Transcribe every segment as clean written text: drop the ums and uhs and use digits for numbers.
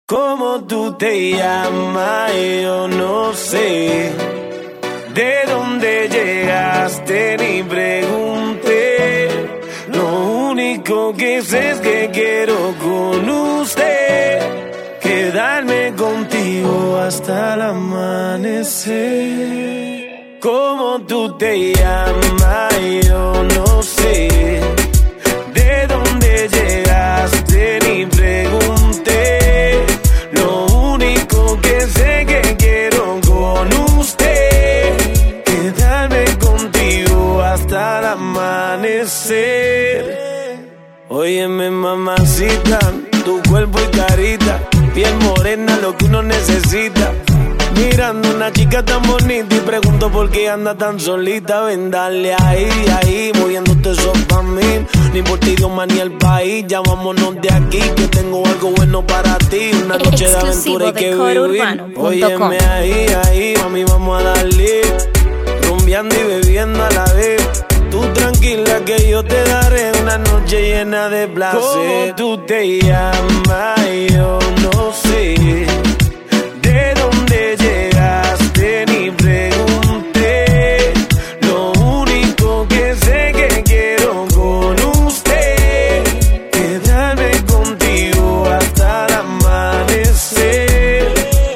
¿Cómo tú te llamas? Yo no sé. ¿De dónde llegaste? Ni pregunté. Lo único que sé es que quiero con usted quedarme contigo hasta el amanecer. ¿Cómo tú te llamas? Yo no sé. ¿De dónde llegaste? Ni pregunté. Lo único que sé que quiero con usted quedarme contigo hasta el amanecer. Óyeme, mamacita, tu cuerpo y carita, piel morena, lo que uno necesita. Mirando una chica tan bonita y pregunto por qué anda tan solita. Ven, dale ahí, moviéndote eso pa' mí. Ni por ti, Dios, ni el país. Ya vámonos de aquí, que tengo algo bueno para ti. Una noche de aventura hay que vivir. Óyeme ahí, mami, vamos a darle. Rumbeando y bebiendo a la vez. Tú tranquila que yo te daré una noche llena de placer. ¿Cómo tú te llamas? Yo no sé. ¿De dónde llegaste? Ni pregunté. Lo único que sé que quiero con usted quedarme contigo hasta el amanecer.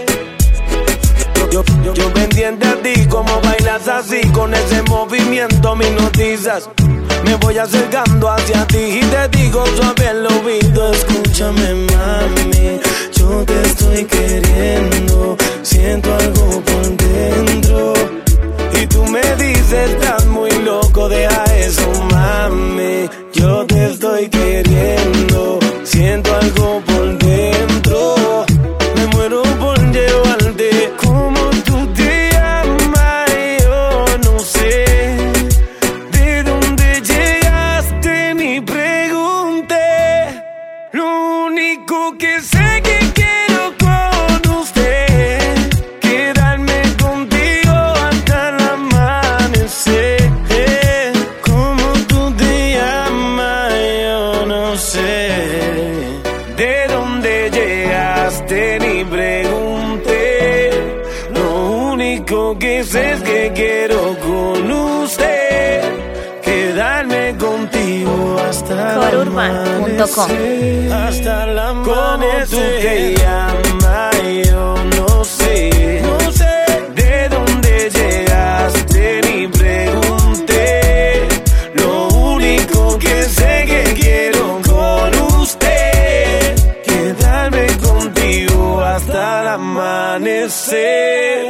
Yo pendiente a ti, como bailas así, con ese movimiento me hipnotizas. Me voy acercando hacia ti y te digo suave al oído: escúchame, mami, yo te estoy queriendo, siento algo por dentro. Y tú me dices, estás muy loco, deja eso, mami. Yo te estoy queriendo, siento algo por dentro. Me muero por llevarte. ¿Cómo tú te llamas? Yo no sé. ¿De dónde llegaste? Ni pregunté. Lo único que sé que quiero con usted quedarme contigo hasta el amanecer. ¿Cómo tú te llamas? Yo no sé. ¿De dónde llegaste? Ni pregunté. Lo único que sé es que quiero con usted quedarme contigo hasta Corurbano.com. hasta el amanecer. ¿Cómo tú te llamas? Yo no sé. ¿De dónde llegaste? Ni pregunté. Lo único que sé que quiero con usted quedarme contigo hasta el amanecer.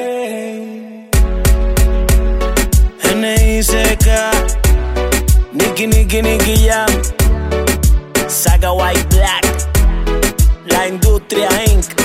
N.I.C.K. Nicky Jam, Saga White Black, La Industria Inc.